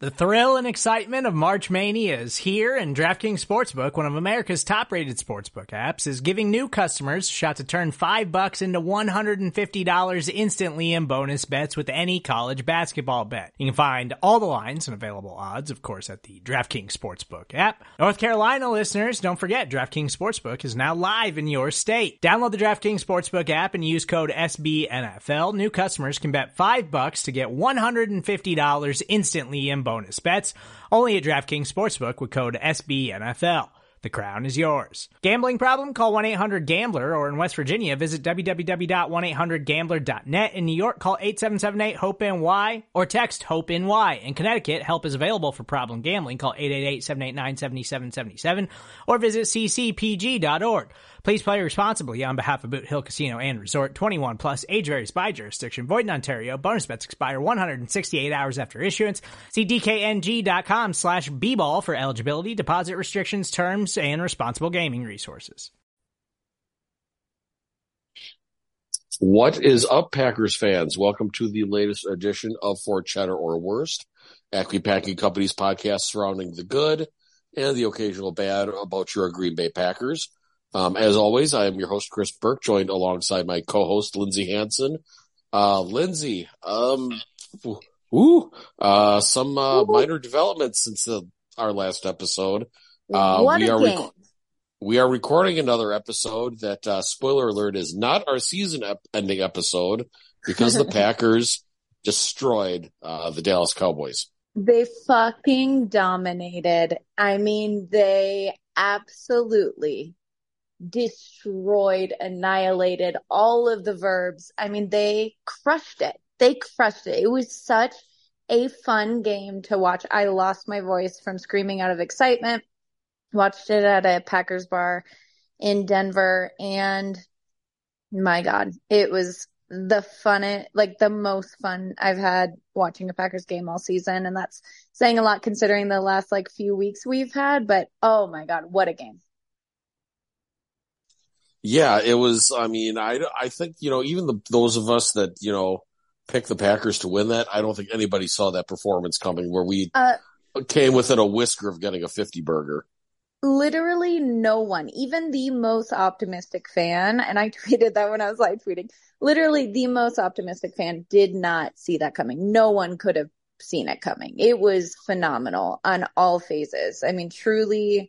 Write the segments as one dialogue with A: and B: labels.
A: The thrill and excitement of March Mania is here, and DraftKings Sportsbook, one of America's top-rated sportsbook apps, is giving new customers a shot to turn $5 into $150 instantly in bonus bets with any college basketball bet. You can find all the lines and available odds, of course, at the DraftKings Sportsbook app. North Carolina listeners, don't forget, DraftKings Sportsbook is now live in your state. Download the DraftKings Sportsbook app and use code SBNFL. New customers can bet $5 to get $150 instantly in bonus bets, only at DraftKings Sportsbook with code SBNFL. The crown is yours. Gambling problem? Call 1-800-GAMBLER, or in West Virginia, visit www.1800gambler.net. In New York, call 877-8-HOPE-NY or text HOPE-NY. In Connecticut, help is available for problem gambling. Call 888-789-7777 or visit ccpg.org. Please play responsibly on behalf of Boot Hill Casino and Resort. 21 plus, age varies by jurisdiction. Void in Ontario. Bonus bets expire 168 hours after issuance. See dkng.com/bball for eligibility, deposit restrictions, terms, and responsible gaming resources.
B: What is up, Packers fans? Welcome to the latest edition of For Cheddar or Worst, Acme Packing Company's podcast surrounding the good and the occasional bad about your Green Bay Packers. As always, I am your host, Chris Burke, joined alongside my co-host, Lindsey Hansen. Lindsey, some minor developments since our last episode. We are recording another episode that, spoiler alert, is not our season-ending episode because the Packers destroyed the Dallas Cowboys.
C: They fucking dominated. I mean, they absolutely destroyed, annihilated all of the verbs. I mean, they crushed it. It was such a fun game to watch. I lost my voice from screaming out of excitement. Watched it at a Packers bar in Denver, and my God, it was the most fun I've had watching a Packers game all season, and that's saying a lot considering the last few weeks we've had, but oh my God, what a game.
B: Yeah, it was. I mean, I think, even those of us that, picked the Packers to win that, I don't think anybody saw that performance coming where we came within a whisker of getting a 50 burger.
C: Literally no one, even the most optimistic fan, and I tweeted that when I was live tweeting, literally the most optimistic fan did not see that coming. No one could have seen it coming. It was phenomenal on all phases. I mean, truly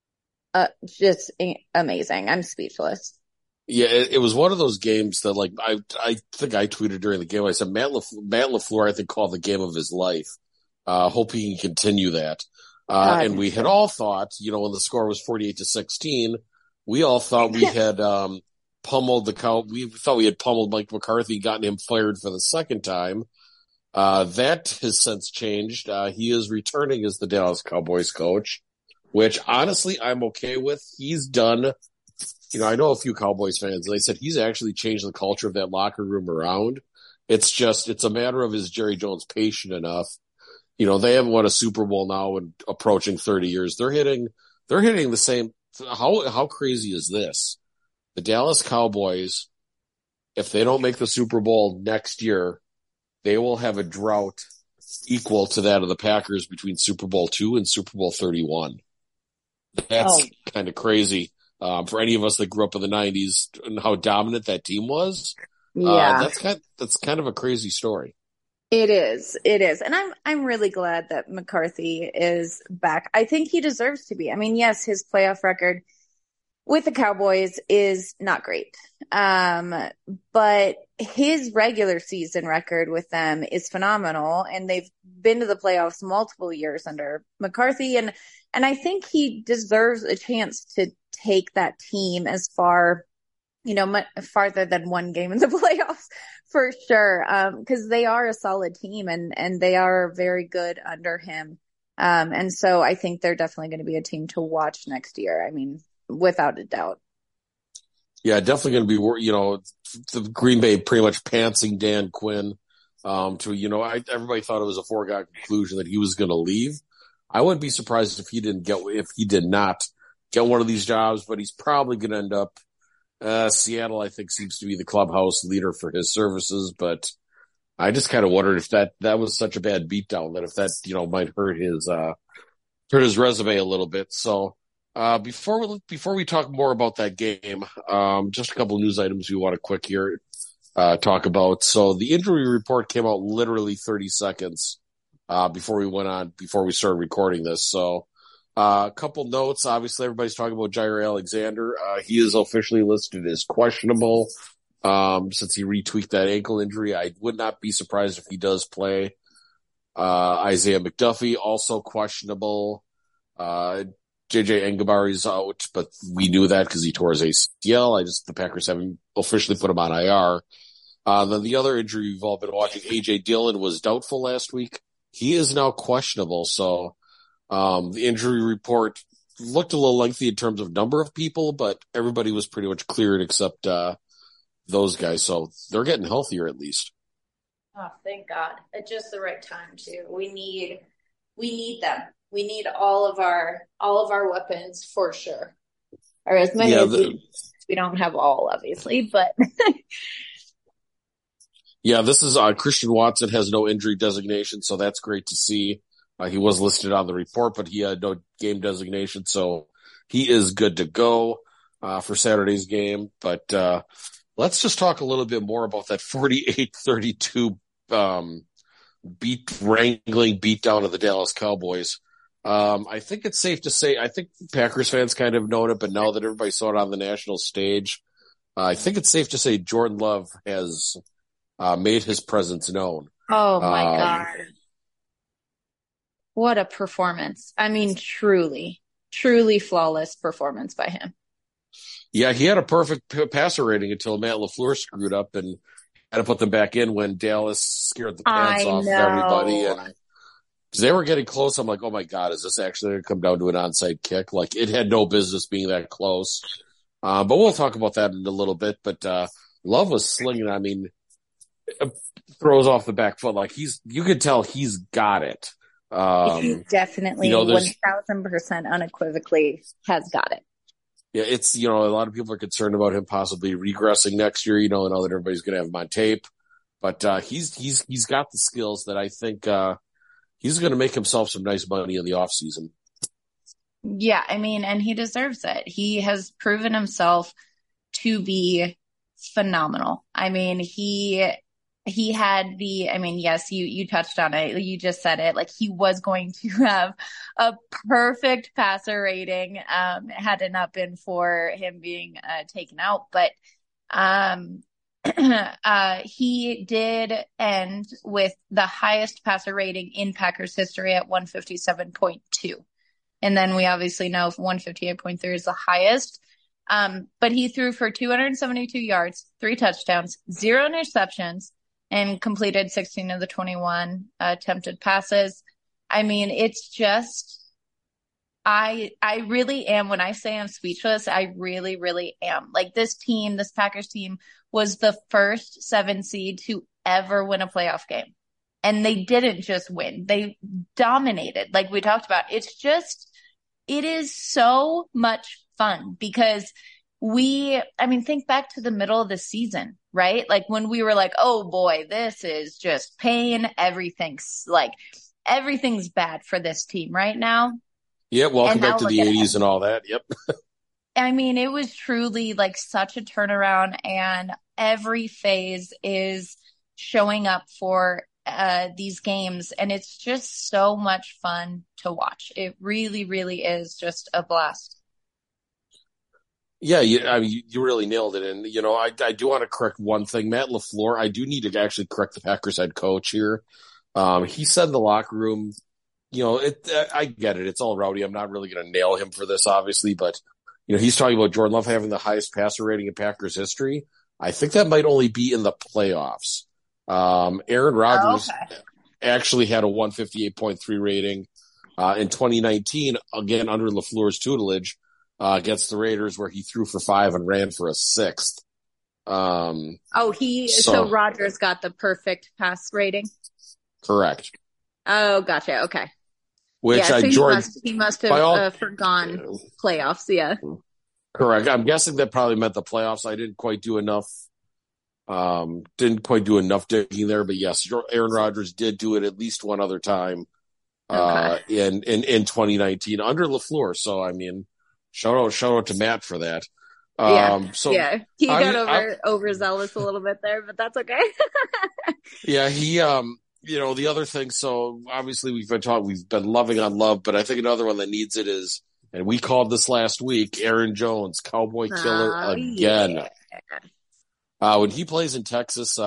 C: just amazing. I'm speechless.
B: Yeah, it was one of those games that, I think I tweeted during the game. I said Matt LaFleur, I think, called the game of his life. Hope he can continue that. And we had all thought, when the score was 48-16, we all thought we had pummeled we thought we had pummeled Mike McCarthy, gotten him fired for the second time. That has since changed. He is returning as the Dallas Cowboys coach, which honestly I'm okay with. He's done, I know a few Cowboys fans, and they said he's actually changed the culture of that locker room around. It's a matter of, is Jerry Jones patient enough? They haven't won a Super Bowl now and approaching 30 years. They're hitting the same. How crazy is this? The Dallas Cowboys, if they don't make the Super Bowl next year, they will have a drought equal to that of the Packers between Super Bowl II and Super Bowl 31. That's kind of crazy. For any of us that grew up in the 90s and how dominant that team was.
C: Yeah.
B: That's kind of a crazy story.
C: It is. And I'm really glad that McCarthy is back. I think he deserves to be. I mean, yes, his playoff record with the Cowboys is not great. But his regular season record with them is phenomenal, and they've been to the playoffs multiple years under McCarthy, and I think he deserves a chance to take that team as far, farther than one game in the playoffs for sure. Cause they are a solid team and they are very good under him. And so I think they're definitely going to be a team to watch next year. I mean, without a doubt.
B: Yeah, definitely going to be, the Green Bay pretty much pantsing Dan Quinn, everybody thought it was a foregone conclusion that he was going to leave. I wouldn't be surprised if he did not get one of these jobs, but he's probably going to end up, Seattle, I think, seems to be the clubhouse leader for his services, but I just kind of wondered if that was such a bad beatdown that if that, might hurt his resume a little bit. So, before we talk more about that game, just a couple of news items we want to quick here, talk about. So the injury report came out literally 30 seconds, before we started recording this. So, a couple notes. Obviously, everybody's talking about Jair Alexander. He is officially listed as questionable, since he retweaked that ankle injury. I would not be surprised if he does play. Isaiah McDuffie, also questionable. JJ Engabari's out, but we knew that because he tore his ACL. The Packers haven't officially put him on IR. Then the other injury we've all been watching, AJ Dillon, was doubtful last week. He is now questionable. So, the injury report looked a little lengthy in terms of number of people, but everybody was pretty much cleared except, those guys. So they're getting healthier at least.
C: Oh, thank God. At just the right time too. We need them. We need all of our weapons for sure. Or as many as we don't have all, obviously, but
B: yeah, this is Christian Watson has no injury designation, so that's great to see. He was listed on the report, but he had no game designation, so he is good to go for Saturday's game. But let's just talk a little bit more about that 48-32 wrangling beatdown of the Dallas Cowboys. I think it's safe to say, I think Packers fans kind of known it, but now that everybody saw it on the national stage, I think it's safe to say Jordan Love has made his presence known.
C: Oh my God. What a performance. I mean, truly flawless performance by him.
B: Yeah, he had a perfect passer rating until Matt LaFleur screwed up and had to put them back in when Dallas scared the pants off of everybody. And because they were getting close, I'm like, oh my God, is this actually going to come down to an onside kick? Like, it had no business being that close. But we'll talk about that in a little bit. But Love was slinging. I mean, throws off the back foot. Like, you could tell he's got it.
C: He definitely 1,000% unequivocally has got it.
B: Yeah, it's, a lot of people are concerned about him possibly regressing next year, and now that everybody's going to have him on tape. But he's got the skills that I think he's going to make himself some nice money in the offseason.
C: Yeah, I mean, and he deserves it. He has proven himself to be phenomenal. I mean, he had yes, you touched on it. You just said it. Like, he was going to have a perfect passer rating, had it not been for him being taken out. But he did end with the highest passer rating in Packers history at 157.2. And then we obviously know 158.3 is the highest. But he threw for 272 yards, 3 touchdowns, 0 interceptions, and completed 16 of the 21 attempted passes. I mean, it's just, I really am, when I say I'm speechless, I really, really am. Like, this Packers team was the first 7 seed to ever win a playoff game. And they didn't just win. They dominated, like we talked about. It is so much fun because think back to the middle of the season, right? Like, when we were like, oh boy, this is just pain. Everything's bad for this team right now.
B: Yeah, welcome back to the 80s and all that. Yep.
C: I mean, it was truly like such a turnaround, and every phase is showing up for these games, and it's just so much fun to watch. It really, really is just a blast.
B: Yeah, you really nailed it. And, I do want to correct one thing. Matt LaFleur, I do need to actually correct the Packers head coach here. He said in the locker room, I get it. It's all rowdy. I'm not really going to nail him for this, obviously. But, he's talking about Jordan Love having the highest passer rating in Packers history. I think that might only be in the playoffs. Aaron Rodgers actually had a 158.3 rating in 2019, again, under LaFleur's tutelage. Against the Raiders, where he threw for 5 and ran for a 6th.
C: So Rodgers got the perfect pass rating?
B: Correct.
C: Oh, gotcha. Okay.
B: Which
C: he must have forgone playoffs. Yeah.
B: Correct. I'm guessing that probably meant the playoffs. I didn't quite do enough Didn't quite do enough digging there, but yes, Aaron Rodgers did do it at least one other time in 2019 under LaFleur. So I mean, shout out to Matt for that.
C: He got overzealous a little bit there, but that's okay.
B: Yeah, he the other thing. So obviously we've been loving on Love, but I think another one that needs it is, and we called this last week, Aaron Jones, Cowboy Killer again. Yeah. When he plays in Texas,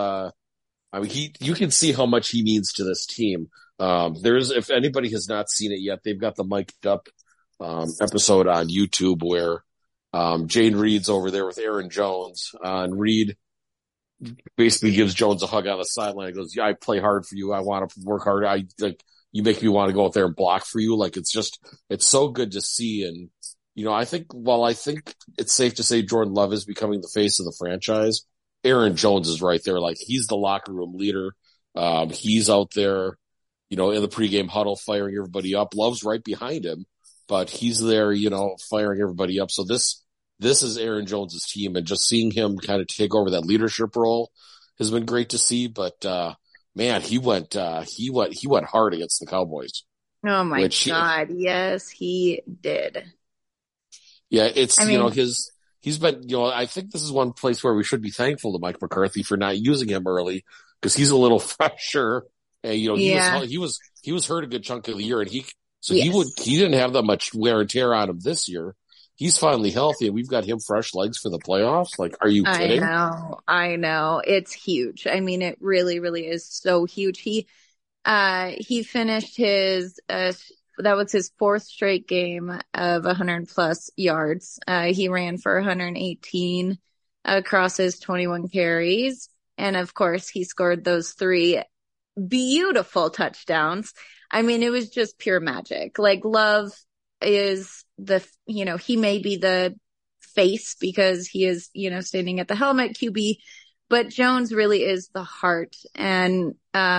B: you can see how much he means to this team. If anybody has not seen it yet, they've got the Mic'd Up episode on YouTube where Jane Reed's over there with Aaron Jones, and Reed basically gives Jones a hug on the sideline and goes, "Yeah, I play hard for you. I want to work hard. You make me want to go out there and block for you." Like, it's so good to see. And, I think it's safe to say Jordan Love is becoming the face of the franchise, Aaron Jones is right there. Like, he's the locker room leader. He's out there, in the pregame huddle, firing everybody up. Love's right behind him, but he's there, firing everybody up. So this is Aaron Jones's team, and just seeing him kind of take over that leadership role has been great to see. But, man, he went hard against the Cowboys.
C: Oh my God. Yes, he did.
B: Yeah. He's been, I think this is one place where we should be thankful to Mike McCarthy for not using him early, because he's a little fresher. And, he was hurt a good chunk of the year, and he didn't have that much wear and tear on him this year. He's finally healthy, and we've got him fresh legs for the playoffs. Like, are you kidding?
C: I know. It's huge. I mean, it really, really is so huge. He finished his, that was his fourth straight game of 100 plus yards. He ran for 118 across his 21 carries. And of course, he scored those 3 beautiful touchdowns. I mean, it was just pure magic. Like, Love is he may be the face because he is, standing at the helmet QB, but Jones really is the heart. And,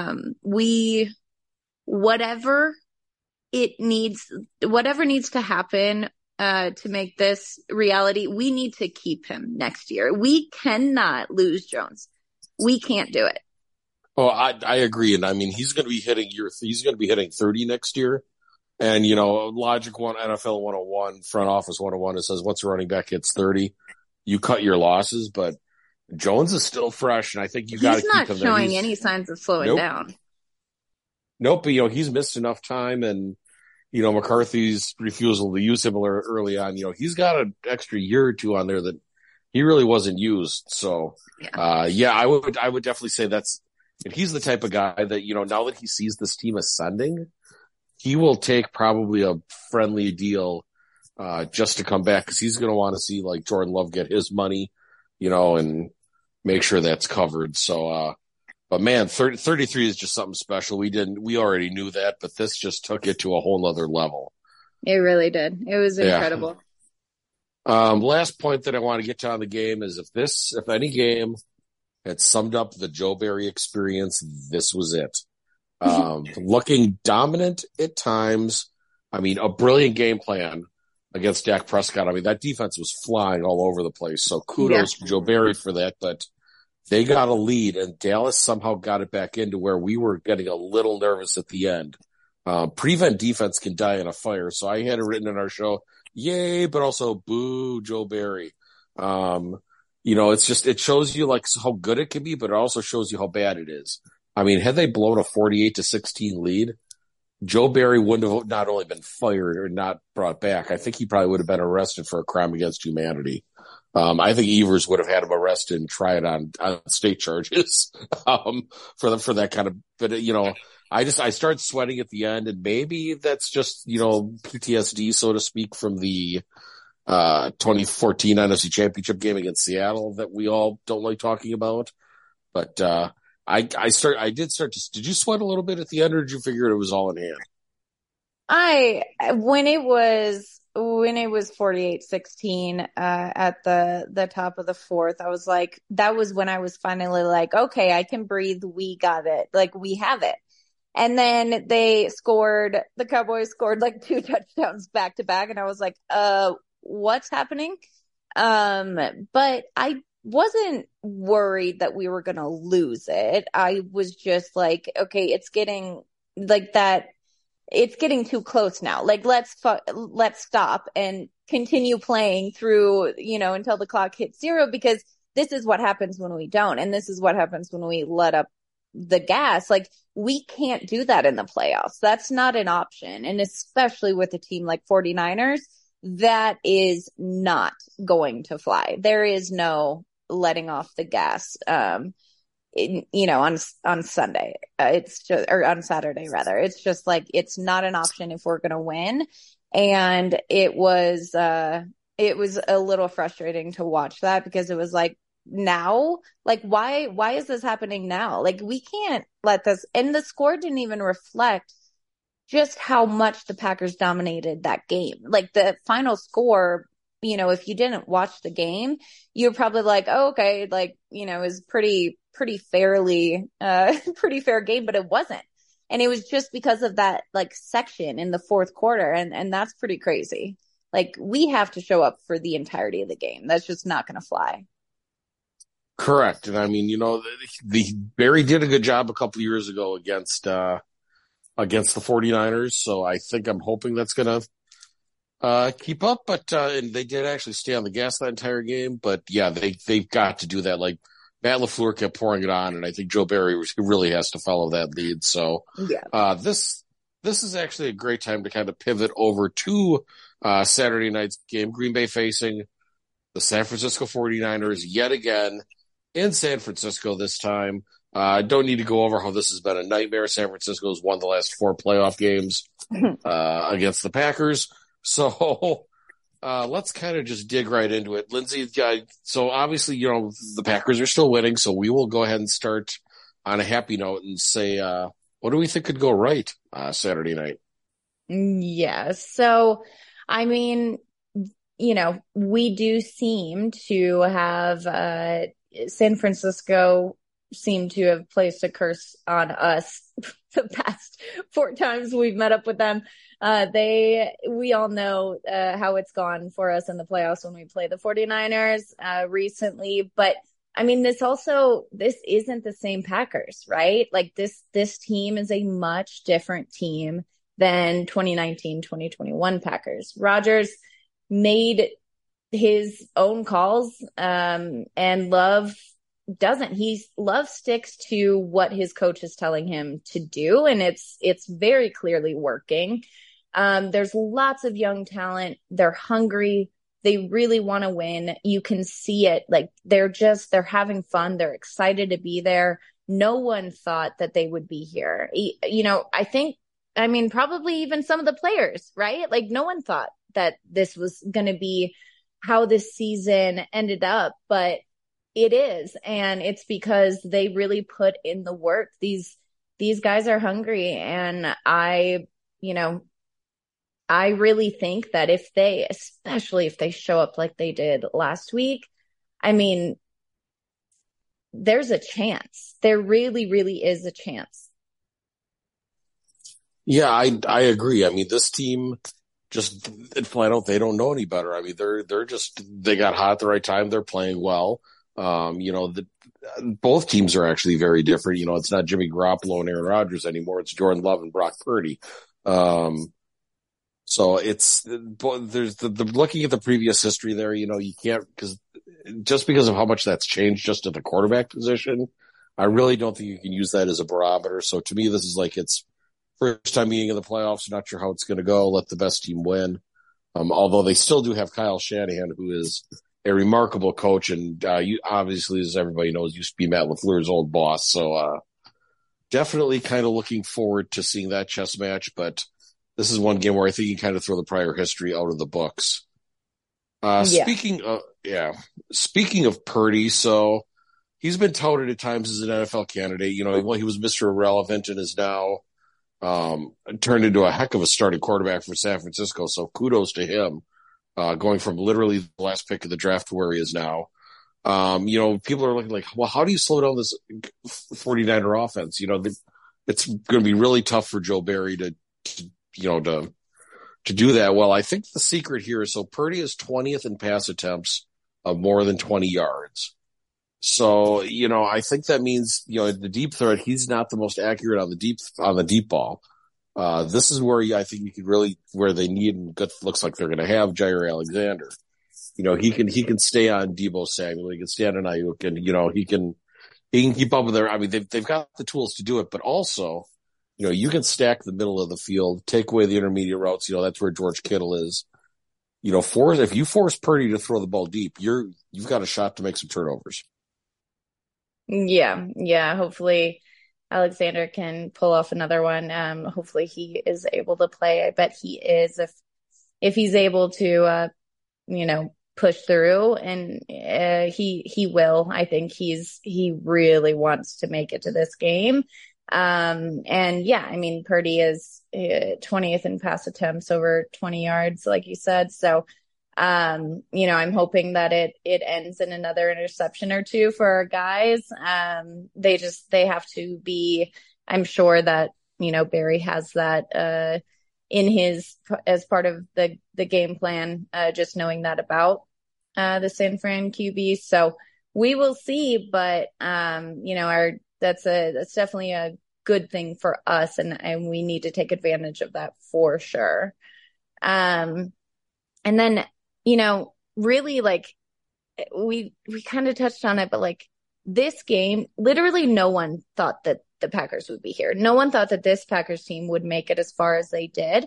C: whatever needs to happen, to make this reality, we need to keep him next year. We cannot lose Jones. We can't do it.
B: Oh, I agree. And I mean, he's going to be hitting 30 next year. And, Logic One, NFL 101, front office 101, it says once a running back hits 30, you cut your losses. But Jones is still fresh, and I think you got to keep him there.
C: He's not showing any signs of slowing down.
B: Nope, but, he's missed enough time, and, McCarthy's refusal to use him early on, he's got an extra year or two on there that he really wasn't used. So, I would definitely say and he's the type of guy that, now that he sees this team ascending, he will take probably a friendly deal just to come back, because he's going to want to see, like, Jordan Love get his money, and make sure that's covered. So, but man, 33 is just something special. We already knew that, but this just took it to a whole nother level.
C: It really did. It was incredible.
B: Last point that I want to get to on the game is if any game had summed up the Joe Barry experience, this was it. Looking dominant at times. I mean, a brilliant game plan against Dak Prescott. I mean, that defense was flying all over the place. So kudos to Joe Barry for that. But they got a lead, and Dallas somehow got it back into where we were getting a little nervous at the end. Prevent defense can die in a fire. So I had it written in our show, yay, but also boo Joe Barry. It shows you like how good it can be, but it also shows you how bad it is. I mean, had they blown a 48-16 lead, Joe Barry wouldn't have not only been fired or not brought back, I think he probably would have been arrested for a crime against humanity. I think Evers would have had him arrested and tried on state charges, for that kind of, but I started sweating at the end, and maybe that's just, PTSD, so to speak, from the 2014 NFC Championship game against Seattle that we all don't like talking about. But did you sweat a little bit at the end, or did you figure it was all in hand?
C: When it was 48-16 at the top of the fourth, I was like, that was when I was finally like, okay, I can breathe. We got it. Like, we have it. And then the Cowboys scored like 2 touchdowns back to back. And I was like, what's happening? But wasn't worried that we were going to lose it. I was just like, okay, it's getting like that. It's getting too close now. Like, let's stop and continue playing through, until the clock hits 0, because this is what happens when we don't. And this is what happens when we let up the gas. Like, we can't do that in the playoffs. That's not an option. And especially with a team like 49ers, that is not going to fly. There is no letting off the gas. On Sunday, it's just, or on Saturday rather, it's just like, it's not an option if we're going to win. And it was a little frustrating to watch that, because it was like, now, like, why is this happening now? Like, we can't let this, and the score didn't even reflect just how much the Packers dominated that game. Like, the final score, if you didn't watch the game, you're probably like, oh, okay, like, is pretty fairly, pretty fair game, but it wasn't. And it was just because of that, like, section in the fourth quarter. And that's pretty crazy. Like, we have to show up for the entirety of the game. That's just not going to fly.
B: Correct. And I mean, the Barry did a good job a couple of years ago against the 49ers. So I'm hoping that's going to keep up, but and they did actually stay on the gas that entire game. But yeah, they've got to do that. Like, Matt LaFleur kept pouring it on, and I think Joe Barry really has to follow that lead. So
C: yeah,
B: this is actually a great time to kind of pivot over to Saturday night's game. Green Bay facing the San Francisco 49ers yet again in San Francisco this time. I don't need to go over how this has been a nightmare. San Francisco has won the last 4 playoff games against the Packers. So let's kind of just dig right into it. Lindsay, so obviously, the Packers are still winning, so we will go ahead and start on a happy note and say, what do we think could go right Saturday night?
C: Yeah. So, I mean, we do seem to have San Francisco seem to have placed a curse on us the past 4 times we've met up with them. We all know how it's gone for us in the playoffs when we play the 49ers recently. But I mean, this isn't the same Packers, right? Like, this team is a much different team than 2019, 2021 Packers. Rodgers made his own calls, and Love doesn't. Love sticks to what his coach is telling him to do, and it's very clearly working. There's lots of young talent. They're hungry. They really want to win. You can see it. Like, they're having fun. They're excited to be there. No one thought that they would be here. I mean, probably even some of the players, right? Like, no one thought that this was going to be how this season ended up, but it is. And it's because they really put in the work. These guys are hungry. And I really think that especially if they show up like they did last week, I mean, there's a chance. There really, really is a chance.
B: Yeah, I agree. I mean, this team just flat out, they don't know any better. I mean, they got hot at the right time. They're playing well. Both teams are actually very different. It's not Jimmy Garoppolo and Aaron Rodgers anymore. It's Jordan Love and Brock Purdy. So there's the looking at the previous history there, you can't, because of how much that's changed just at the quarterback position. I really don't think you can use that as a barometer. So to me, this is like, it's first time being in the playoffs. Not sure how it's going to go. Let the best team win. Although they still do have Kyle Shanahan, who is a remarkable coach. And, obviously, as everybody knows, used to be Matt LaFleur's old boss. So, definitely kind of looking forward to seeing that chess match. But this is one game where I think you kind of throw the prior history out of the books. Speaking of Purdy, so he's been touted at times as an NFL candidate. He was Mr. Irrelevant and is now turned into a heck of a starting quarterback for San Francisco. So kudos to him, going from literally the last pick of the draft to where he is now. People are looking like, well, how do you slow down this 49er offense? It's going to be really tough for Joe Barry to do that. Well, I think the secret here is, so Purdy is 20th in pass attempts of more than 20 yards. So, I think that means, the deep threat, he's not the most accurate on the deep ball. This is where I think you could really, where they need, and good looks like they're going to have Jair Alexander. He can stay on Deebo Samuel. He can stay on Ayuk, and, he can keep up with their, I mean, they've got the tools to do it, but also, you can stack the middle of the field, take away the intermediate routes. That's where George Kittle is. If you force Purdy to throw the ball deep, you've got a shot to make some turnovers.
C: Yeah. Hopefully Alexander can pull off another one. Hopefully he is able to play. I bet he is if he's able to, push through, and he will. I think he really wants to make it to this game. And yeah, I mean, Purdy is 20th in pass attempts over 20 yards, like you said. So, I'm hoping that it ends in another interception or two for our guys. They have to be, I'm sure that, Barry has that, as part of the game plan, just knowing that about, the San Fran QB. So we will see, but, that's definitely a good thing for us. And we need to take advantage of that for sure. And then, really, like, we kind of touched on it, but like this game, literally no one thought that the Packers would be here. No one thought that this Packers team would make it as far as they did.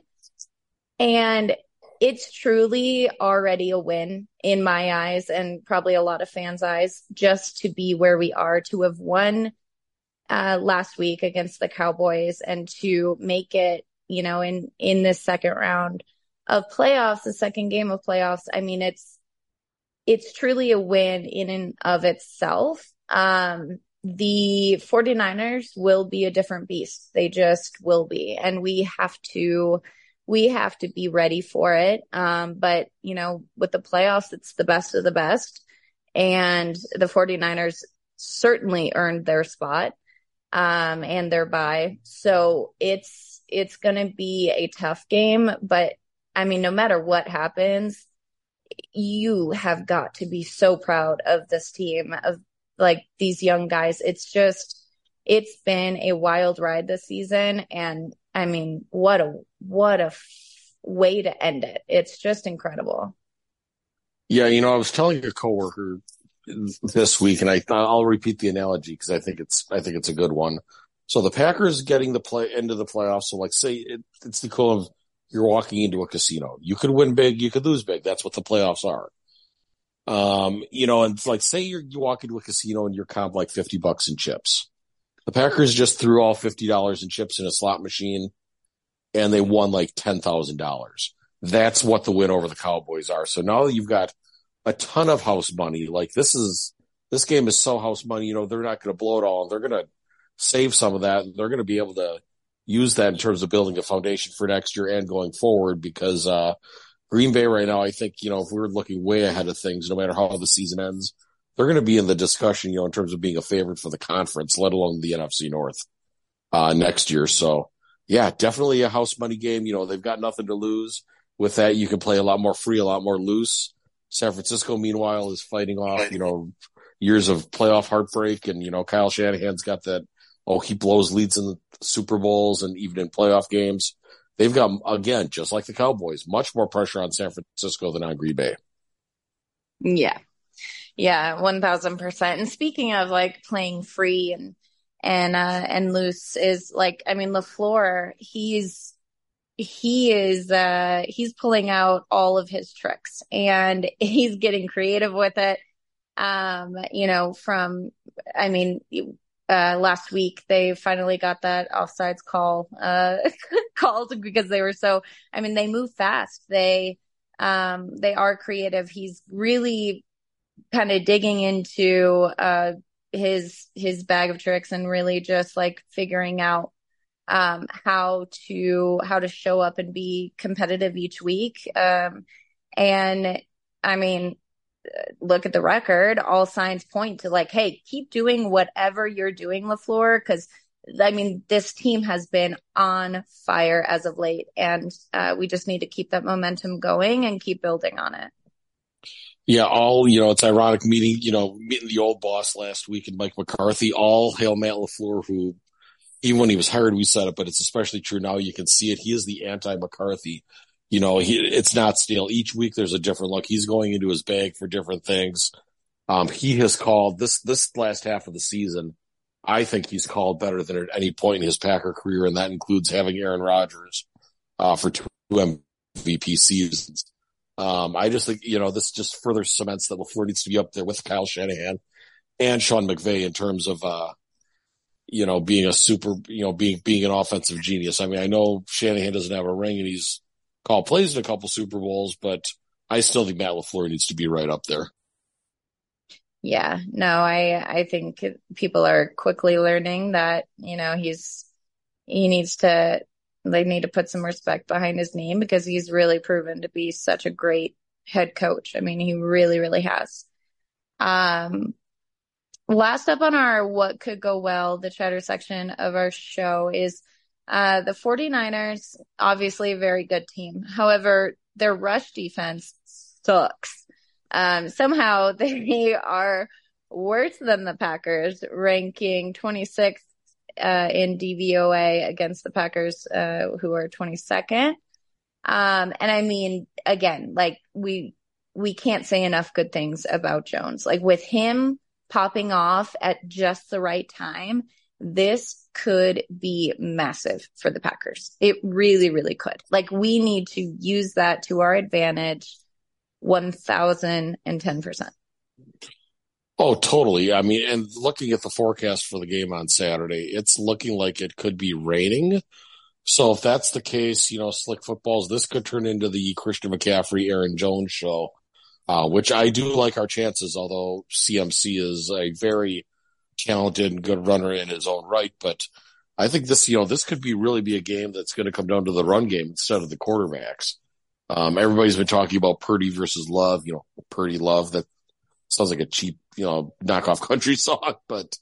C: And it's truly already a win in my eyes, and probably a lot of fans' eyes, just to be where we are, to have won last week against the Cowboys, and to make it, in this second round of playoffs, the second game of playoffs. I mean, it's truly a win in and of itself. The 49ers will be a different beast. They just will be. And we have to be ready for it. But, with the playoffs, it's the best of the best. And the 49ers certainly earned their spot, and their bye. So it's going to be a tough game, but I mean, no matter what happens, you have got to be so proud of this team, of like these young guys. It's been a wild ride this season. And I mean, what a way to end it. It's just incredible.
B: Yeah. I was telling a coworker this week, and I'll repeat the analogy because I think it's a good one. So the Packers getting into the playoffs. So like, say it's the cool of, you're walking into a casino. You could win big, you could lose big. That's what the playoffs are. And it's like, say you walk into a casino and you're comp like $50 in chips. The Packers just threw all $50 in chips in a slot machine, and they won like $10,000. That's what the win over the Cowboys are. So now you've got a ton of house money. Like this game is so house money. They're not going to blow it all. They're going to save some of that. They're going to be able to use that in terms of building a foundation for next year and going forward, because Green Bay right now, I think, if we're looking way ahead of things, no matter how the season ends, they're going to be in the discussion, in terms of being a favorite for the conference, let alone the NFC North next year. So, yeah, definitely a house money game. They've got nothing to lose. With that, you can play a lot more free, a lot more loose. San Francisco, meanwhile, is fighting off, years of playoff heartbreak. And, Kyle Shanahan's got that, he blows leads in the Super Bowls and even in playoff games. They've got, again, just like the Cowboys, much more pressure on San Francisco than on Green Bay.
C: Yeah. Yeah, 1000%. And speaking of like playing free and loose, is like, I mean, LaFleur, he's pulling out all of his tricks, and he's getting creative with it. Last week they finally got that offsides call called, because they were they move fast. They are creative. He's really kind of digging into his bag of tricks, and really just like figuring out how to show up and be competitive each week. And I mean, look at the record. All signs point to like, hey, keep doing whatever you're doing, LaFleur, because I mean, this team has been on fire as of late, and we just need to keep that momentum going and keep building on it.
B: Yeah, it's ironic meeting the old boss last week and Mike McCarthy. All hail Matt LaFleur, who, even when he was hired, we said it, but it's especially true now. You can see it. He is the anti-McCarthy. It's not stale. Each week there's a different look. He's going into his bag for different things. He has called this last half of the season. I think he's called better than at any point in his Packer career, and that includes having Aaron Rodgers for 2 MVP seasons. I just think, this just further cements that LaFleur needs to be up there with Kyle Shanahan and Sean McVay in terms of, being a super, being an offensive genius. I mean, I know Shanahan doesn't have a ring and he's called plays in a couple Super Bowls, but I still think Matt LaFleur needs to be right up there.
C: Yeah, no, I think people are quickly learning that, they need to put some respect behind his name because he's really proven to be such a great head coach. I mean, he really, really has. Last up on our what could go well, the chatter section of our show is the 49ers, obviously a very good team. However, their rush defense sucks. Somehow they are worse than the Packers, ranking 26th in DVOA against the Packers, who are 22nd. And I mean, again, like we can't say enough good things about Jones. Like with him popping off at just the right time, this could be massive for the Packers. It really, really could. Like we need to use that to our advantage 1,010%.
B: Oh, totally. I mean, and looking at the forecast for the game on Saturday, it's looking like it could be raining. So if that's the case, Slick Footballs, this could turn into the Christian McCaffrey, Aaron Jones show, which I do like our chances, although CMC is a very talented and good runner in his own right. But I think this could really be a game that's going to come down to the run game instead of the quarterbacks. Everybody's been talking about Purdy versus Love, Purdy Love. That sounds like a cheap, knockoff country song, but,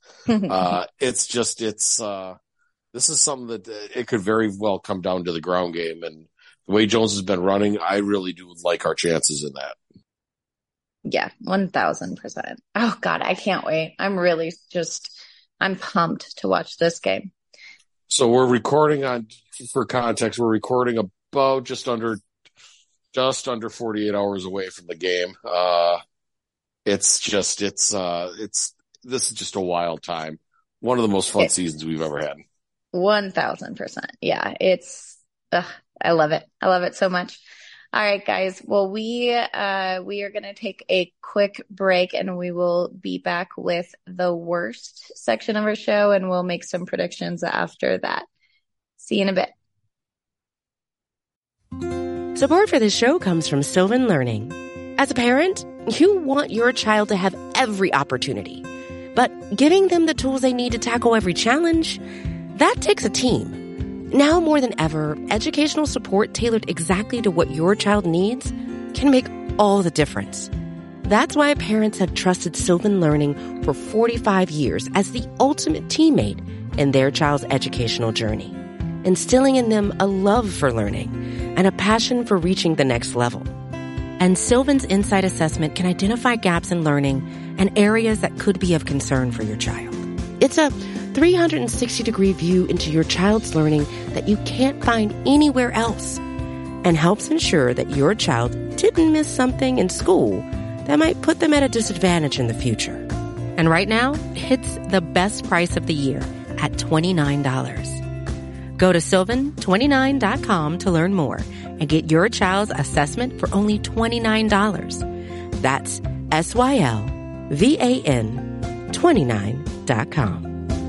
B: this is something that it could very well come down to the ground game. And the way Jones has been running, I really do like our chances in that.
C: Yeah, 1,000%. Oh God, I can't wait. I'm pumped to watch this game.
B: So we're recording for context, we're recording about just under 48 hours away from the game. This is just a wild time. One of the most fun seasons we've ever had.
C: 1,000%. Yeah, I love it. I love it so much. All right, guys. Well, we are going to take a quick break and we will be back with the worst section of our show and we'll make some predictions after that. See you in a bit.
D: Support for this show comes from Sylvan Learning. As a parent, you want your child to have every opportunity, but giving them the tools they need to tackle every challenge, that takes a team. Now more than ever, educational support tailored exactly to what your child needs can make all the difference. That's why parents have trusted Sylvan Learning for 45 years as the ultimate teammate in their child's educational journey, instilling in them a love for learning and a passion for reaching the next level. And Sylvan's Insight Assessment can identify gaps in learning and areas that could be of concern for your child. It's a 360-degree view into your child's learning that you can't find anywhere else and helps ensure that your child didn't miss something in school that might put them at a disadvantage in the future. And right now, it's the best price of the year at $29. Go to sylvan29.com to learn more and get your child's assessment for only $29. That's SYLVAN29.com.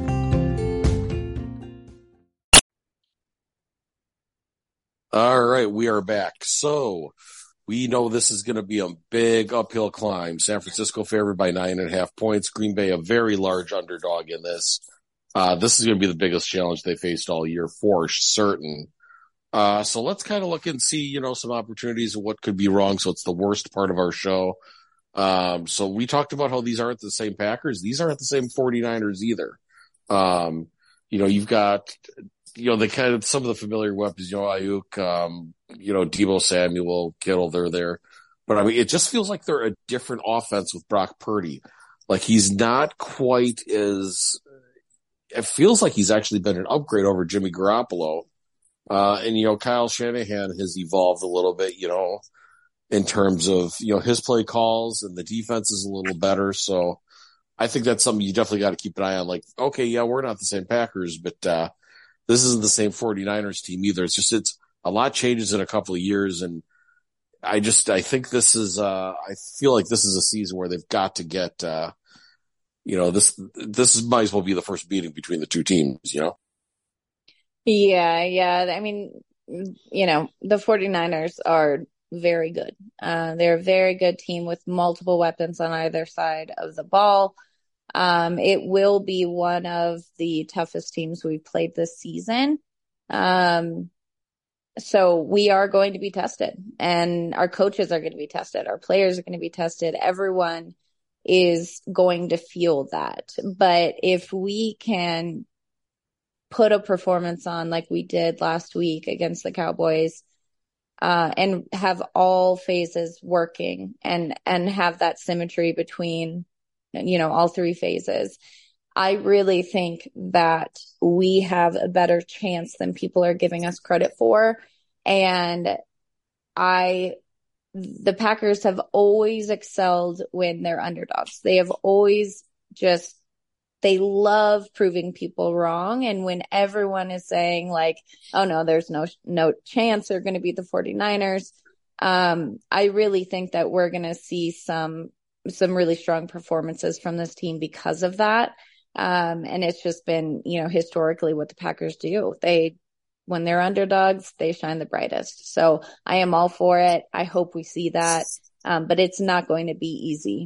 B: All right, we are back. So we know this is going to be a big uphill climb. San Francisco favored by 9.5 points. Green Bay, a very large underdog in this. This is going to be the biggest challenge they faced all year for certain. So let's kind of look and see, some opportunities of what could be wrong. So it's the worst part of our show. So we talked about how these aren't the same Packers. These aren't the same 49ers either. You've got, the kind of some of the familiar weapons, Ayuk, Deebo Samuel, Kittle, they're there. But I mean, it just feels like they're a different offense with Brock Purdy. Like he's not quite as, it feels like he's actually been an upgrade over Jimmy Garoppolo. And Kyle Shanahan has evolved a little bit, in terms of, his play calls, and the defense is a little better. So I think that's something you definitely got to keep an eye on. Like, okay, yeah, we're not the same Packers, but, this isn't the same 49ers team either. It's a lot changes in a couple of years. And I think this is, I feel like this is a season where they've got to get, this might as well be the first meeting between the two teams,
C: Yeah. I mean, the 49ers are very good. They're a very good team with multiple weapons on either side of the ball. It will be one of the toughest teams we've played this season. So we are going to be tested, and our coaches are going to be tested. Our players are going to be tested. Everyone is going to feel that. But if we can put a performance on like we did last week against the Cowboys, and have all phases working and have that symmetry between, all three phases, I really think that we have a better chance than people are giving us credit for. And the Packers have always excelled when they're underdogs. They have always they love proving people wrong. And when everyone is saying like, oh no, there's no chance they're going to beat the 49ers. I really think that we're going to see some really strong performances from this team because of that. And it's just been, historically what the Packers do. When they're underdogs, they shine the brightest. So I am all for it. I hope we see that. But it's not going to be easy.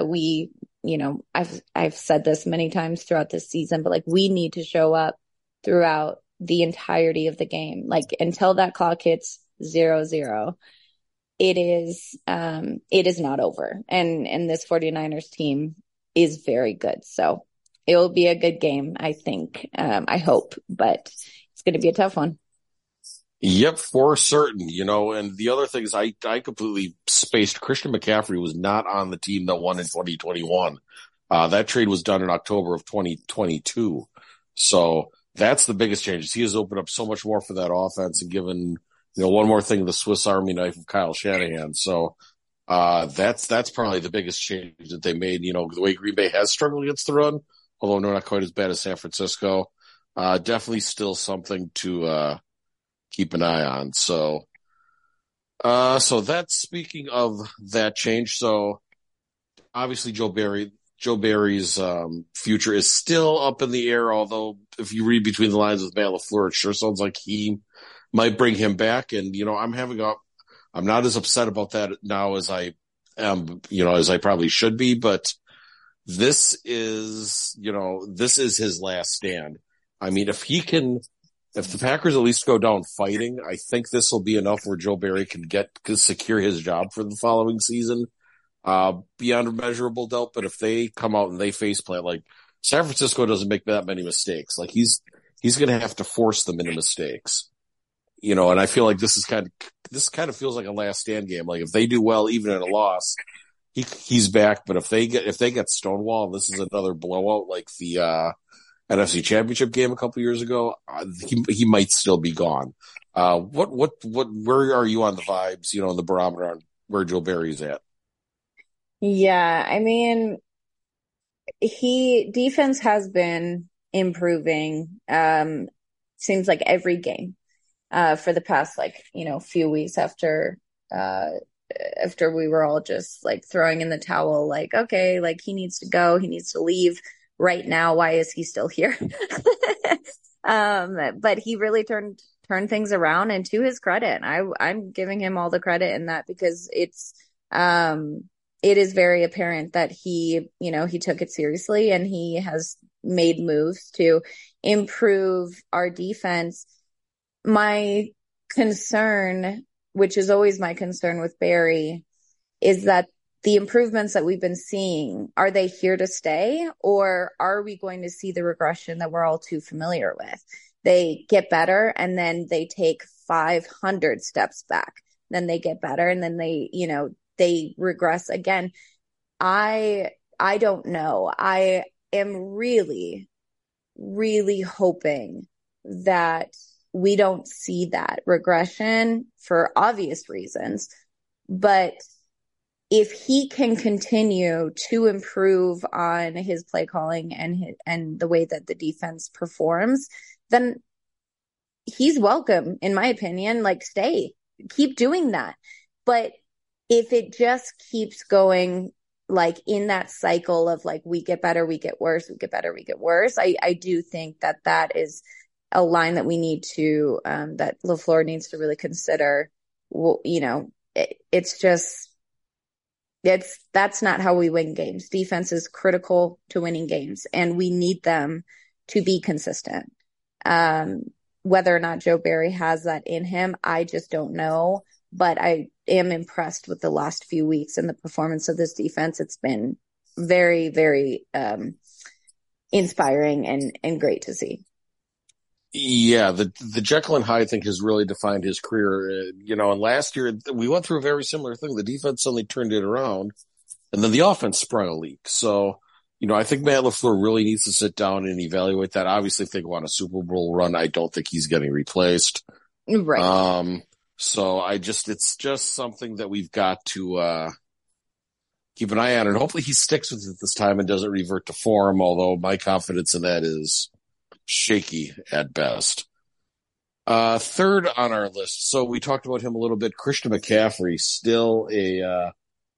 C: I've said this many times throughout this season, but like we need to show up throughout the entirety of the game. Like until that clock hits 0-0, it is not over. And this 49ers team is very good. So it will be a good game, I think. I hope, but it's going to be a tough one.
B: Yep, for certain, and the other thing is I completely spaced. Christian McCaffrey was not on the team that won in 2021. That trade was done in October of 2022. So that's the biggest change. He has opened up so much more for that offense and given, one more thing, the Swiss Army knife of Kyle Shanahan. So, that's probably the biggest change that they made. The way Green Bay has struggled against the run, although not quite as bad as San Francisco. Definitely still something to, keep an eye on. So that's speaking of that change. So obviously Joe Barry's future is still up in the air. Although if you read between the lines with Matt LaFleur, it sure sounds like he might bring him back. And, I'm not as upset about that now as I am, as I probably should be, but this is his last stand. I mean, if the Packers at least go down fighting, I think this will be enough where Joe Barry can secure his job for the following season, beyond a measurable doubt. But if they come out and they faceplant, like San Francisco doesn't make that many mistakes. Like he's going to have to force them into mistakes, and I feel like this kind of feels like a last stand game. Like if they do well, even in a loss, he's back. But if they get stonewalled, this is another blowout like the, NFC Championship game a couple years ago, he might still be gone. Where are you on the vibes, on the barometer on where Joe Barry's at?
C: Yeah, I mean, defense has been improving. Seems like every game, for the past few weeks after we were all just like throwing in the towel, like, okay, like he needs to go, he needs to leave. Right now, why is he still here? But he really turned things around, and to his credit, I'm giving him all the credit in that because it is very apparent that he took it seriously and he has made moves to improve our defense. My concern, which is always my concern with Barry, is that the improvements that we've been seeing, are they here to stay, or are we going to see the regression that we're all too familiar with? They get better and then they take 500 steps back. Then they get better and then they, they regress again. I don't know. I am really, really hoping that we don't see that regression for obvious reasons. But if he can continue to improve on his play calling and the way that the defense performs, then he's welcome, in my opinion. Like, keep doing that. But if it just keeps going like in that cycle of like, we get better, we get worse, we get better, we get worse, I do think that is a line that we need to, that LaFleur needs to really consider. You know, that's not how we win games. Defense is critical to winning games, and we need them to be consistent. Whether or not Joe Barry has that in him, I just don't know. But I am impressed with the last few weeks and the performance of this defense. It's been very, very inspiring and great to see.
B: Yeah, the Jekyll and Hyde, I think, has really defined his career. You know, and last year we went through a very similar thing. The defense suddenly turned it around, and then the offense sprung a leak. So, you know, I think Matt LaFleur really needs to sit down and evaluate that. Obviously, if they go on a Super Bowl run, I don't think he's getting replaced.
C: Right.
B: So it's just something that we've got to keep an eye on, and hopefully he sticks with it this time and doesn't revert to form, although my confidence in that is shaky at best. Third on our list, so we talked about him a little bit, Christian McCaffrey, still a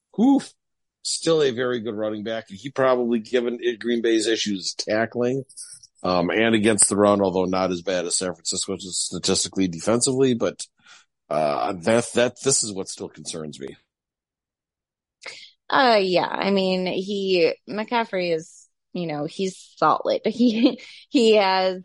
B: very good running back, and he probably, given Green Bay's issues tackling and against the run, although not as bad as San Francisco statistically defensively, but this is what still concerns me.
C: Yeah, I mean, McCaffrey is, you know, he's solid. He has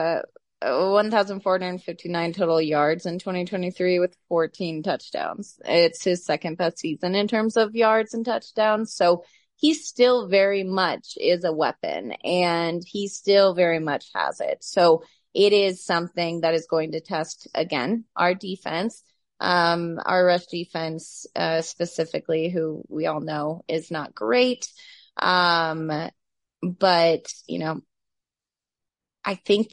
C: 1,459 total yards in 2023 with 14 touchdowns. It's his second best season in terms of yards and touchdowns. So he still very much is a weapon, and he still very much has it. So it is something that is going to test, again, our defense, our rush defense, specifically, who we all know is not great. But, you know, I think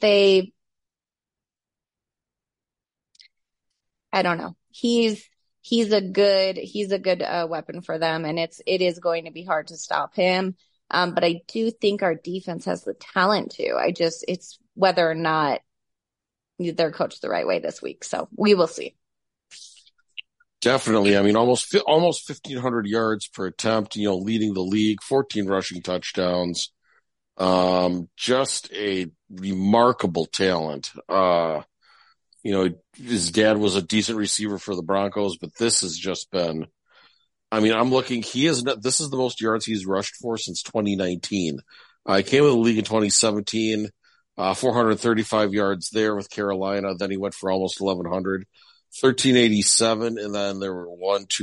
C: I don't know. He's a good weapon for them, and it is going to be hard to stop him. But I do think our defense has the talent to. It's whether or not they're coached the right way this week. So we will see.
B: Definitely. I mean, almost 1,500 yards per attempt, you know, leading the league, 14 rushing touchdowns. Just a remarkable talent. You know, his dad was a decent receiver for the Broncos, but this has just been, I mean, I'm looking, this is the most yards he's rushed for since 2019. He came to the league in 2017, 435 yards there with Carolina. Then he went for almost 1,100, 1,387. And then there were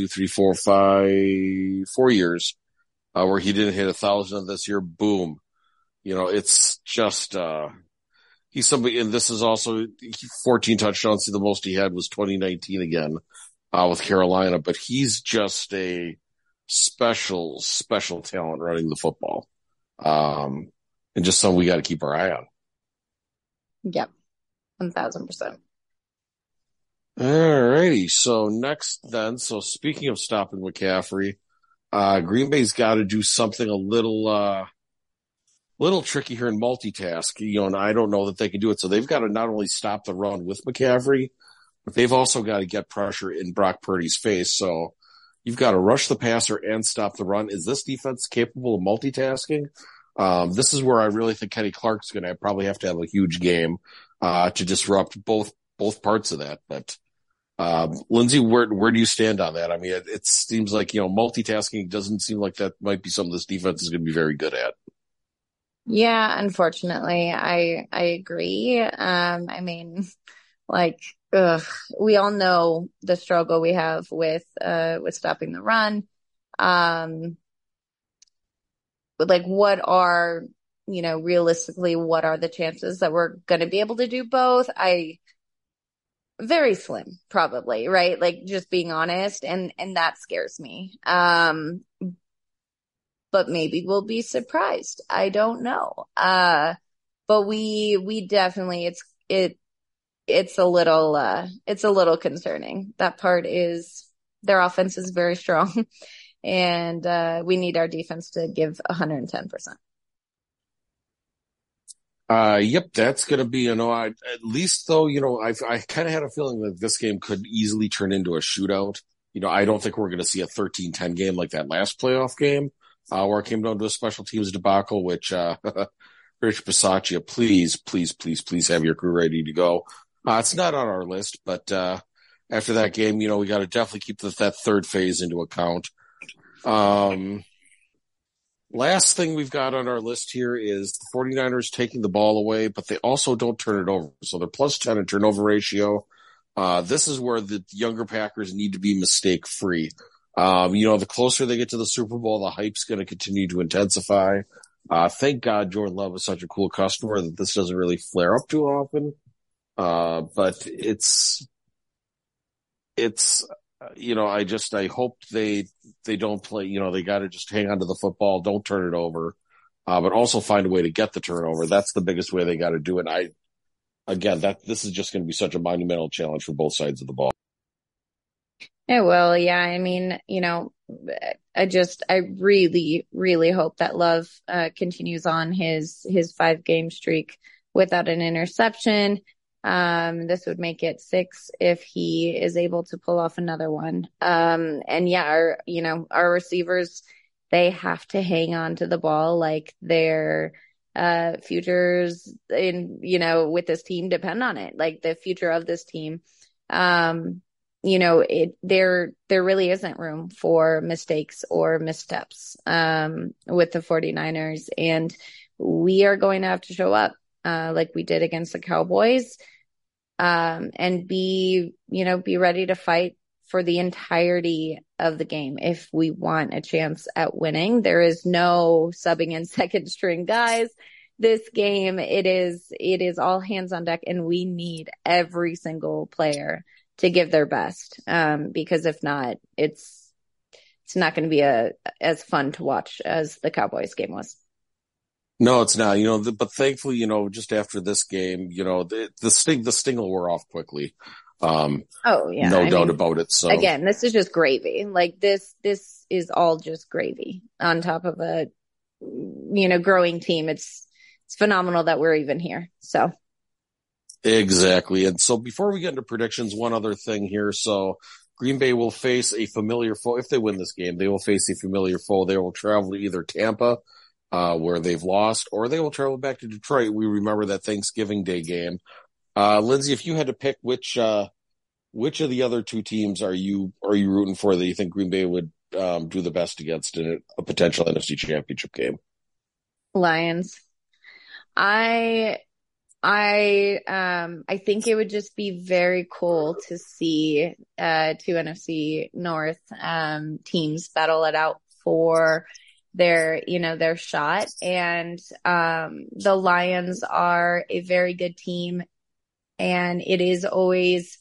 B: 4 years, where he didn't hit 1,000 this year. Boom. You know, it's just, he's somebody, and this is also 14 touchdowns. The most he had was 2019 again, with Carolina, but he's just a special talent running the football. And just something we got to keep our eye on.
C: Yep. 1,000%.
B: All righty. So next then, so speaking of stopping McCaffrey, Green Bay's got to do something a little tricky here in multitask, you know, and I don't know that they can do it. So they've got to not only stop the run with McCaffrey, but they've also got to get pressure in Brock Purdy's face. So you've got to rush the passer and stop the run. Is this defense capable of multitasking? This is where I really think Kenny Clark's going to probably have to have a huge game, to disrupt both parts of that. But, Lindsay, where do you stand on that? I mean, it seems like, you know, multitasking doesn't seem like that might be something this defense is going to be very good at.
C: Yeah, unfortunately, I agree. I mean, like, we all know the struggle we have with stopping the run. But like, what are, you know, realistically, what are the chances that we're going to be able to do both? very slim, probably, right? Like, just being honest, and that scares me. But maybe we'll be surprised. I don't know. But we definitely, it's a little concerning. That part is, their offense is very strong, and we need our defense to give 110%.
B: Yep, that's going to be, at least though, I kind of had a feeling that this game could easily turn into a shootout. I don't think we're going to see a 13-10 game like that last playoff game, where it came down to a special teams debacle, which, Rich Bisaccia, please have your crew ready to go. It's not on our list, but, after that game, we got to definitely keep that third phase into account. Last thing we've got on our list here is the 49ers taking the ball away, but they also don't turn it over. So they're +10 in turnover ratio. This is where the younger Packers need to be mistake-free. The closer they get to the Super Bowl, the hype's going to continue to intensify. Thank God Jordan Love is such a cool customer that this doesn't really flare up too often. But I hope they don't play, they got to just hang on to the football, don't turn it over, but also find a way to get the turnover. That's the biggest way they got to do it. This is just going to be such a monumental challenge for both sides of the ball.
C: It will. Yeah. I mean, I really, really hope that Love, continues on his 5-game streak without an interception. This would make it 6 if he is able to pull off another one. And yeah, our receivers, they have to hang on to the ball like their futures with this team depend on it. Like, the future of this team. There really isn't room for mistakes or missteps with the 49ers, and we are going to have to show up like we did against the Cowboys. And be ready to fight for the entirety of the game if we want a chance at winning. There is no subbing in second string guys. This game, it is all hands on deck, and we need every single player to give their best. Because if not, it's not going to be as fun to watch as the Cowboys game was.
B: No, it's not, but thankfully, just after this game, the sting will wear off quickly. Oh yeah. No doubt about it. So
C: again, this is just gravy. Like, this is all just gravy on top of a, growing team. It's phenomenal that we're even here. So.
B: Exactly. And so before we get into predictions, one other thing here. So Green Bay will face a familiar foe. If they win this game, they will face a familiar foe. They will travel to either Tampa, where they've lost, or they will travel back to Detroit. We remember that Thanksgiving Day game. Lindsay, if you had to pick which of the other two teams are you rooting for that you think Green Bay would do the best against in a potential NFC Championship game?
C: Lions. I think it would just be very cool to see two NFC North teams battle it out for their shot. And the Lions are a very good team, and it is always,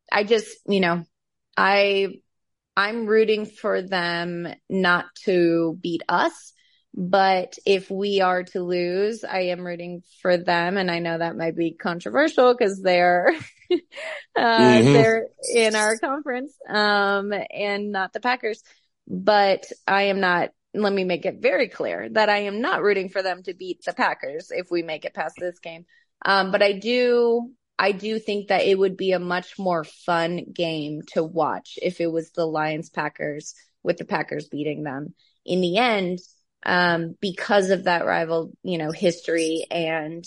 C: I'm rooting for them not to beat us, but if we are to lose, I am rooting for them. And I know that might be controversial because they're they're in our conference and not the Packers, but I am not. Let me make it very clear that I am not rooting for them to beat the Packers if we make it past this game. But I do think that it would be a much more fun game to watch if it was the Lions Packers with the Packers beating them in the end, because of that rival, history and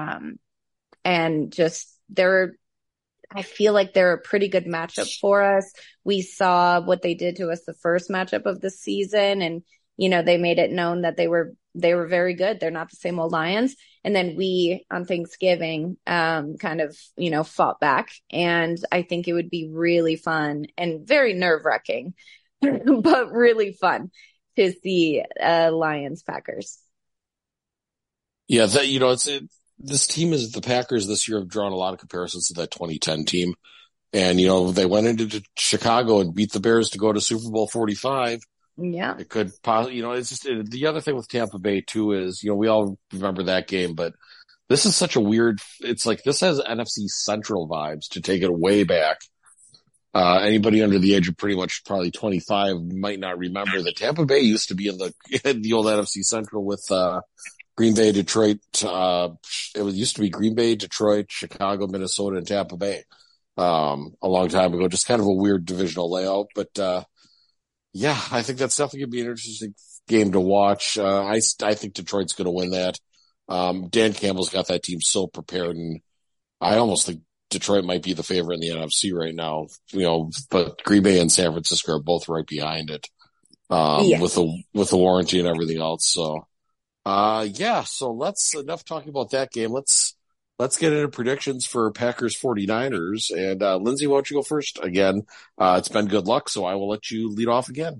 C: just I feel like they're a pretty good matchup for us. We saw what they did to us the first matchup of the season, and they made it known that they were very good. They're not the same old Lions. And then we on Thanksgiving kind of fought back, and I think it would be really fun and very nerve-wracking but really fun to see Lions Packers.
B: Yeah, this team is the Packers this year have drawn a lot of comparisons to that 2010 team. And, they went into Chicago and beat the Bears to go to Super Bowl 45.
C: Yeah.
B: It could possibly, it's just the other thing with Tampa Bay too is, we all remember that game, but this is such a weird, it's like this has NFC Central vibes to take it way back. Anybody under the age of pretty much probably 25 might not remember that Tampa Bay used to be in the old NFC Central with, Green Bay, Detroit. It used to be Green Bay, Detroit, Chicago, Minnesota, and Tampa Bay. A long time ago, just kind of a weird divisional layout, but, yeah, I think that's definitely going to be an interesting game to watch. I think Detroit's going to win that. Dan Campbell's got that team so prepared, and I almost think Detroit might be the favorite in the NFC right now, but Green Bay and San Francisco are both right behind it, with the warranty and everything else. So, so enough talking about that game. Let's get into predictions for Packers 49ers. And, Lindsay, why don't you go first again? It's been good luck, so I will let you lead off again.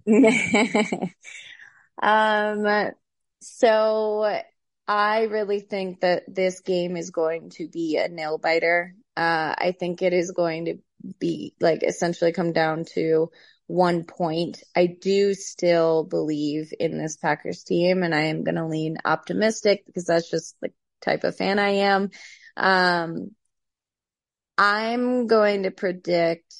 C: So I really think that this game is going to be a nail biter. I think it is going to be essentially come down to 1 point. I do still believe in this Packers team, and I am going to lean optimistic because that's just the type of fan I am. I'm going to predict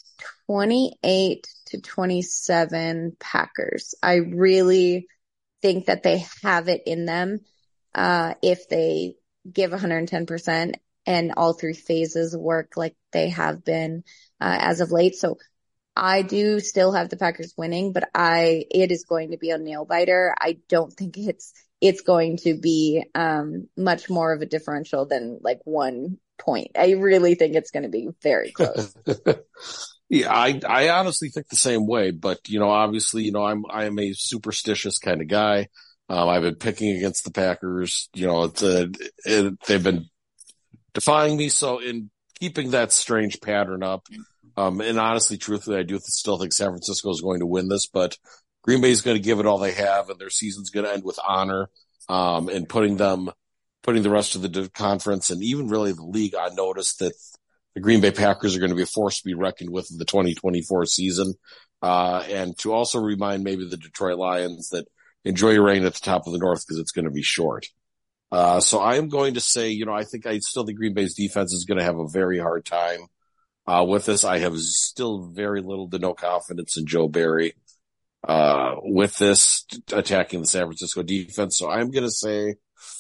C: 28-27 Packers. I really think that they have it in them if they give 110% and all three phases work like they have been as of late. So I do still have the Packers winning, but it is going to be a nail biter. I don't think it's going to be much more of a differential than 1 point. I really think it's going to be very close.
B: Yeah, I honestly think the same way, but obviously, I am a superstitious kind of guy. I've been picking against the Packers. They've been defying me. So in keeping that strange pattern up, and honestly, truthfully, I do still think San Francisco is going to win this, but Green Bay is going to give it all they have, and their season's going to end with honor, and putting the rest of the conference and even really the league on notice that the Green Bay Packers are going to be a force to be reckoned with in the 2024 season. And to also remind maybe the Detroit Lions that enjoy your reign at the top of the North because it's going to be short. So I am going to say, I still think Green Bay's defense is going to have a very hard time with this. I have still very little to no confidence in Joe Barry with this attacking the San Francisco defense. So I'm going to say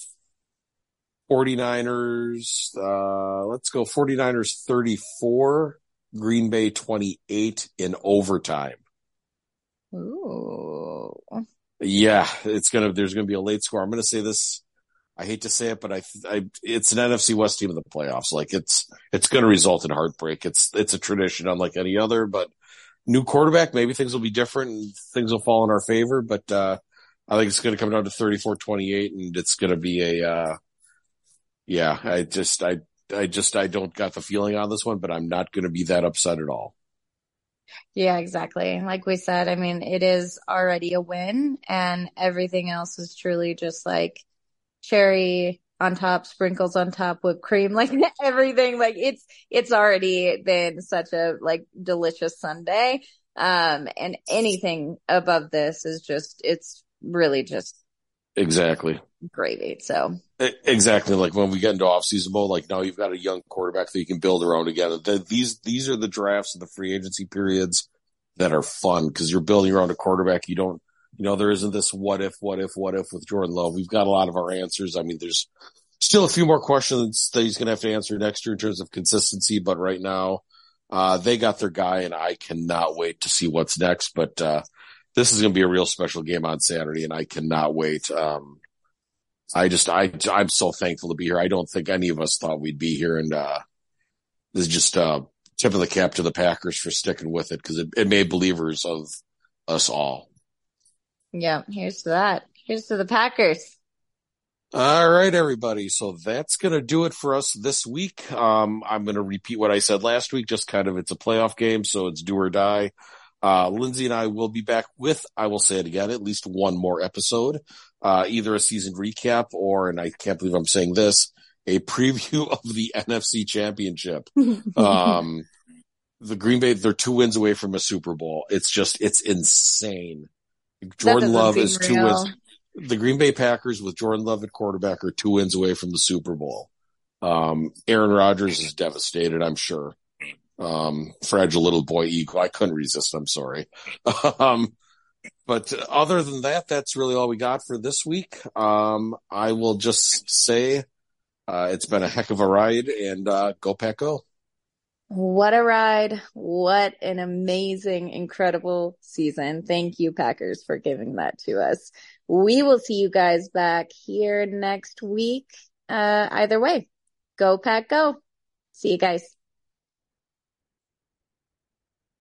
B: 49ers, let's go 49ers 34, Green Bay 28 in overtime.
C: Ooh.
B: Yeah, there's going to be a late score. I'm going to say this. I hate to say it, but it's an NFC West team in the playoffs. It's going to result in heartbreak. It's a tradition unlike any other, but new quarterback, maybe things will be different and things will fall in our favor, but, I think it's going to come down to 34-28 and it's going to be I don't got the feeling on this one, but I'm not going to be that upset at all.
C: Yeah, exactly. Like we said, I mean, it is already a win and everything else is truly just cherry on top, sprinkles on top, whipped cream, everything. It's already been such a delicious Sunday. And anything above this is it's really just
B: exactly
C: gravy. So
B: exactly. When we get into off-season mode, now you've got a young quarterback that you can build around again. These are the drafts and the free agency periods that are fun because you're building around a quarterback. You don't, there isn't this what if with Jordan Love. We've got a lot of our answers. I mean, there's still a few more questions that he's going to have to answer next year in terms of consistency, but right now, they got their guy and I cannot wait to see what's next. But, this is going to be a real special game on Saturday and I cannot wait. I'm so thankful to be here. I don't think any of us thought we'd be here. And, this is just, tip of the cap to the Packers for sticking with it because it made believers of us all.
C: Yeah. Here's to that. Here's to the Packers.
B: All right, everybody. So that's going to do it for us this week. I'm going to repeat what I said last week, just kind of, it's a playoff game. So it's do or die. Lindsay and I will be back with, I will say it again, at least one more episode, either a season recap or, and I can't believe I'm saying this, a preview of the NFC Championship. the Green Bay, they're 2 wins away from a Super Bowl. It's insane. Jordan Love is 2 wins. The Green Bay Packers with Jordan Love at quarterback are 2 wins away from the Super Bowl. Aaron Rodgers is devastated, I'm sure. Fragile little boy ego. I couldn't resist. I'm sorry. But other than that, that's really all we got for this week. I will just say, it's been a heck of a ride, and, go Pack Go.
C: What a ride. What an amazing, incredible season. Thank you, Packers, for giving that to us. We will see you guys back here next week. Either way, go Pack Go. See you guys.